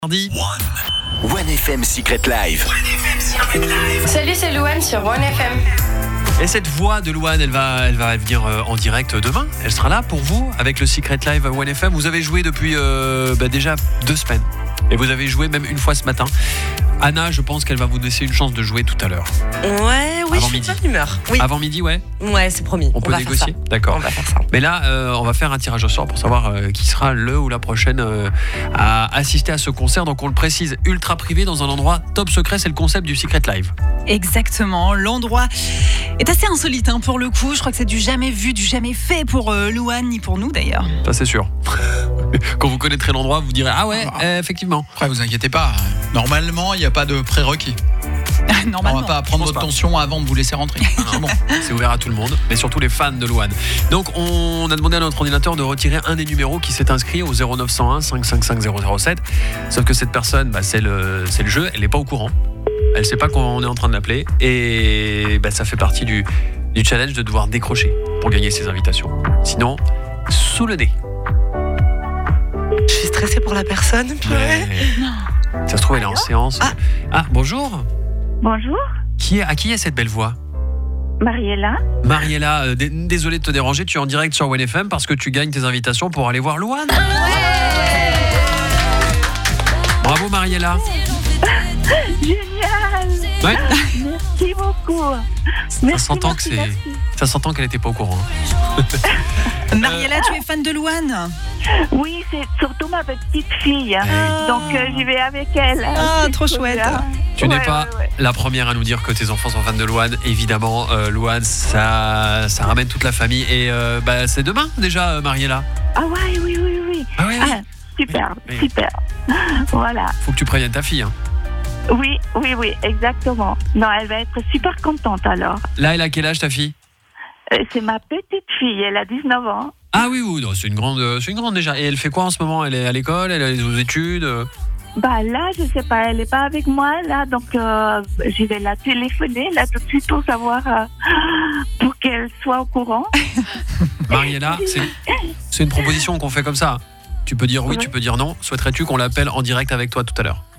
Mardi. 1FM Secret Live. Salut, c'est Louane sur 1FM. Et cette voix de Louane, elle va venir en direct demain. Elle sera là pour vous avec le Secret Live 1FM. Vous avez joué depuis déjà 2 semaines. Et vous avez joué même une fois ce matin. Anna, je pense qu'elle va vous laisser une chance de jouer tout à l'heure. Oui, Avant je suis midi. de bonne humeur. Oui. Avant midi, ouais. Ouais, c'est promis. On peut va négocier. faire ça. D'accord. On va faire ça. Mais là, on va faire un tirage au sort pour savoir qui sera le ou la prochaine à assister à ce concert. Donc on le précise, ultra privé dans un endroit top secret. C'est le concept du Secret Live. Exactement, l'endroit est assez insolite pour le coup. Je crois que c'est du jamais vu, du jamais fait pour Louane, ni pour nous d'ailleurs. Ça, c'est sûr. Quand vous connaîtrez l'endroit, vous direz ah ouais, effectivement. Après, vous inquiétez pas. Normalement, il n'y a pas de prérequis. On Normalement. va pas prendre Je pense votre pas. tension avant de vous laisser rentrer. C'est bon. C'est ouvert à tout le monde, mais surtout les fans de Louane. Donc on a demandé à notre ordinateur de retirer un des numéros qui s'est inscrit au 0901 555 007. Sauf que cette personne, c'est le jeu, elle n'est pas au courant. Elle sait pas qu'on est en train de l'appeler. Et ça fait partie du challenge de devoir décrocher pour gagner ses invitations. Sinon, sous le nez. Je suis stressée pour la personne. purée. Mais ça se trouve, elle est en séance. Ah, bonjour. Bonjour, À qui est cette belle voix? Mariella. Mariella, désolé de te déranger, tu es en direct sur 1FM parce que tu gagnes tes invitations pour aller voir Louane. Bravo Mariella. Génial. Ouais. Merci beaucoup. Merci, s'entend que merci. Ça s'entend qu'elle n'était pas au courant. Mariella, tu es fan de Louane? Oui, c'est surtout ma petite fille. Hey. Donc j'y vais avec elle. Ah, C'est trop cool, chouette. hein. Tu n'es Ouais, pas ouais. la première à nous dire que tes enfants sont fans de Louane. Évidemment, Louane, ça ramène toute la famille. Et c'est demain déjà, Mariella. Ah ouais, oui. Ah oui. Ah, super, Oui. super. Voilà. Faut que tu préviennes ta fille. Hein. Oui, exactement. Non, elle va être super contente alors. Là, elle a quel âge ta fille? C'est ma petite fille, elle a 19 ans. Ah oui, non, c'est une grande déjà. Et elle fait quoi en ce moment? Elle est à l'école? Elle est aux études? Là, je sais pas, elle est pas avec moi là, donc je vais la téléphoner là tout de suite pour savoir pour qu'elle soit au courant. Mariella, c'est une proposition qu'on fait comme ça. Tu peux dire oui, Ouais. tu peux dire non. Souhaiterais-tu qu'on l'appelle en direct avec toi tout à l'heure?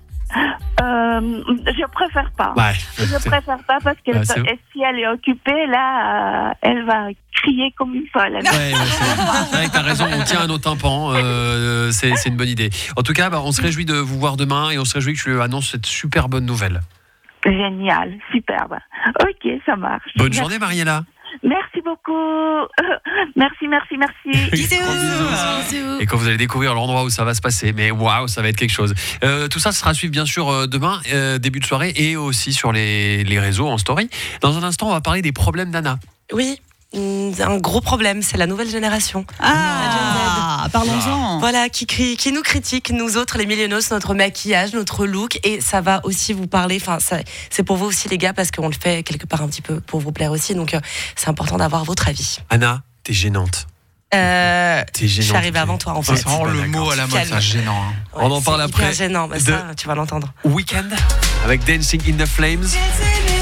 Je préfère pas. Ouais. Je préfère pas parce que Ouais, c'est- si elle est occupée là, elle va crier comme une folle. Ouais, c'est vrai que t'as raison, on tient à nos tympans, c'est une bonne idée. En tout cas, on se réjouit de vous voir demain et on se réjouit que tu lui annonces cette super bonne nouvelle. Génial, superbe. Ok, ça marche. Bonne Merci. journée Mariella. Merci beaucoup. Merci. Bisous. Et quand vous allez découvrir l'endroit où ça va se passer, mais waouh, ça va être quelque chose. Tout ça sera à suivre bien sûr demain, début de soirée, et aussi sur les réseaux en story. Dans un instant, on va parler des problèmes d'Anna. Oui, un gros problème, c'est la nouvelle génération. Parlons-en. Voilà, qui nous critique, nous autres, les millénos, notre maquillage, notre look. Et ça va aussi vous parler, c'est pour vous aussi les gars, parce qu'on le fait quelque part un petit peu pour vous plaire aussi. Donc c'est important d'avoir votre avis. Anna, t'es gênante. Je gênante, suis arrivée t'es- avant toi en C'est fait. vraiment le d'accord. mot à la mode, Calme. ça, gênant. hein. On en parle c'est après hyper gênant, ça, tu vas l'entendre. Weekend avec Dancing in the Flames.